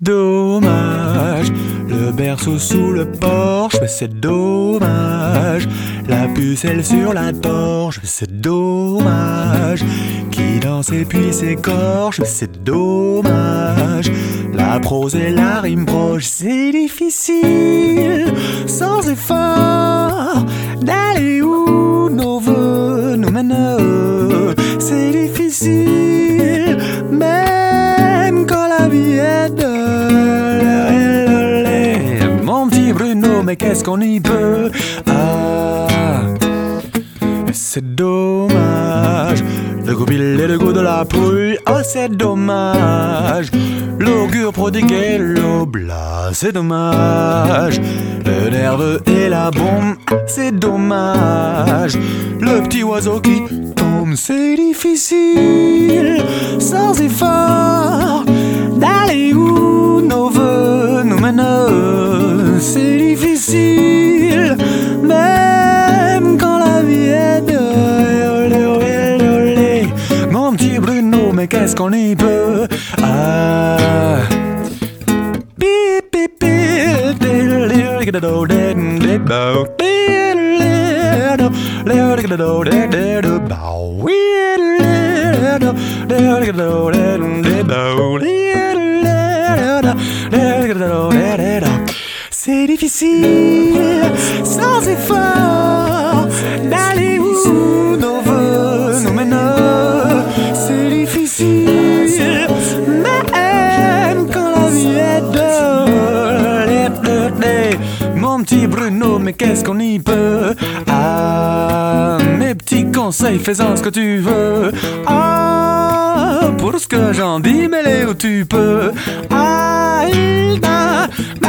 dommage. Le berceau sous le porche, mais c'est dommage. La pucelle sur la torche, mais c'est dommage. Qui danse et puis s'écorche, mais c'est dommage. La prose et la rime proche, c'est difficile, sans effort, d'aller où nos voeux nous mènent. C'est difficile, même quand la vie est de mon petit Bruno, mais qu'est-ce qu'on y peut? Ah, c'est dommage. Le goût et le goût de la pluie, oh c'est dommage. L'augure prodiguait l'oblat, c'est dommage. Le nerveux et la bombe, c'est dommage. Le petit oiseau qui tombe, c'est difficile, sans effort, d'aller où nos voeux nous mènent. C'est difficile, même quand la vie est de mon petit Bruno, mais qu'est-ce qu'on y peut? Ah, bip bip bip, c'est difficile, sans effort, d'aller où nos voeux nous mènent. C'est difficile, même quand la vie est de mon petit Bruno, mais qu'est-ce qu'on y peut? Ah, mes petits conseils, fais-en ce que tu veux. Ah, pour ce que j'en dis, mets-les où tu peux. Ah,